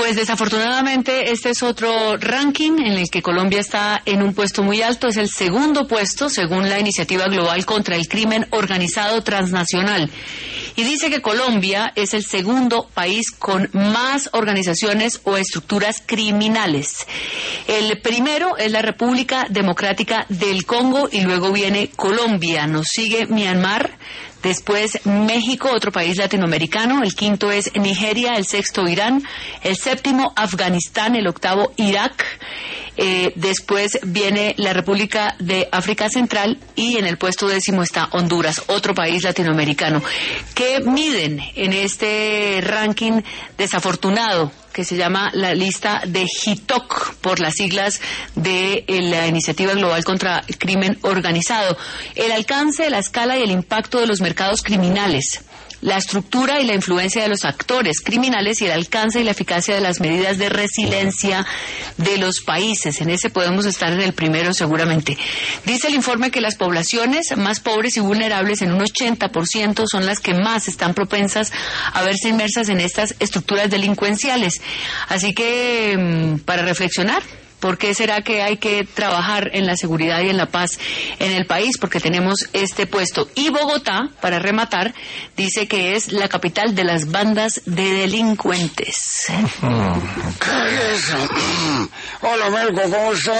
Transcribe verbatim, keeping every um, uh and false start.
Pues desafortunadamente este es otro ranking en el que Colombia está en un puesto muy alto, es el segundo puesto según la Iniciativa Global contra el Crimen Organizado Transnacional. Y dice que Colombia es el segundo país con más organizaciones o estructuras criminales. El primero es la República Democrática del Congo y luego viene Colombia. Nos sigue Myanmar. Después México, otro país latinoamericano, el quinto es Nigeria, el sexto Irán, el séptimo Afganistán, el octavo Irak, eh, después viene la República de África Central y en el puesto décimo está Honduras, otro país latinoamericano. ¿Qué miden en este ranking desafortunado que se llama la lista de G I T O C, por las siglas de la Iniciativa Global contra el Crimen Organizado? El alcance, la escala y el impacto de los mercados criminales, la estructura y la influencia de los actores criminales y el alcance y la eficacia de las medidas de resiliencia de los países. En ese podemos estar en el primero seguramente. Dice el informe que las poblaciones más pobres y vulnerables en un ochenta por ciento son las que más están propensas a verse inmersas en estas estructuras delincuenciales. Así que, para reflexionar, ¿por qué será que hay que trabajar en la seguridad y en la paz en el país? Porque tenemos este puesto. Y Bogotá, para rematar, dice que es la capital de las bandas de delincuentes. ¿Qué es eso? Hola, Melco, ¿cómo estás?